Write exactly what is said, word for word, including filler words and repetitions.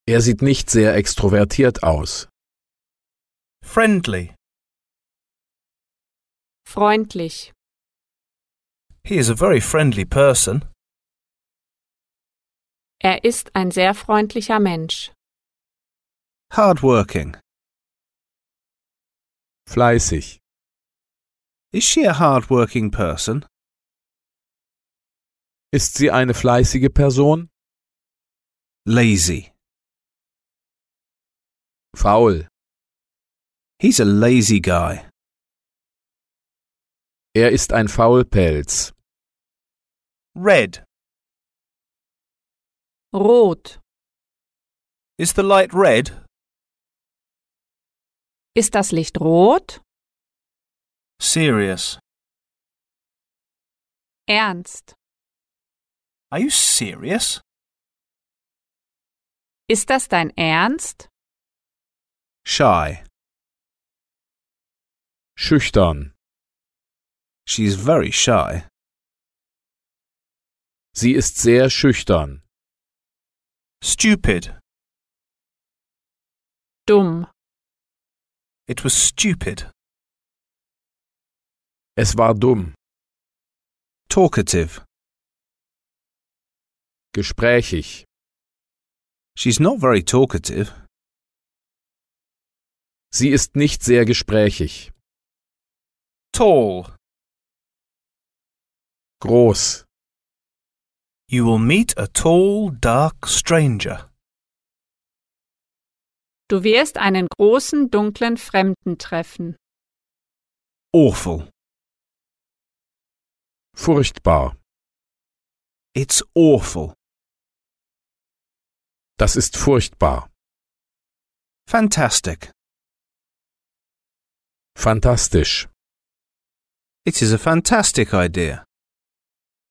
Er sieht nicht sehr extrovertiert aus. Friendly. Freundlich. He is a very friendly person. Er ist ein sehr freundlicher Mensch. Hardworking. Fleißig. Is she a hardworking person? Ist sie eine fleißige Person? Lazy. Faul. He's a lazy guy. Er ist ein Faulpelz. Red. Rot. Is the light red? Ist das Licht rot? Serious. Ernst. Are you serious? Ist das dein Ernst? Shy. Schüchtern. She's very shy. Sie ist sehr schüchtern. Stupid. Dumm. It was stupid. Es war dumm. Talkative. Gesprächig. She's not very talkative. Sie ist nicht sehr gesprächig. Tall. Groß. You will meet a tall, dark stranger. Du wirst einen großen, dunklen Fremden treffen. Awful. Furchtbar. It's awful. Das ist furchtbar. Fantastic. Fantastisch. It is a fantastic idea.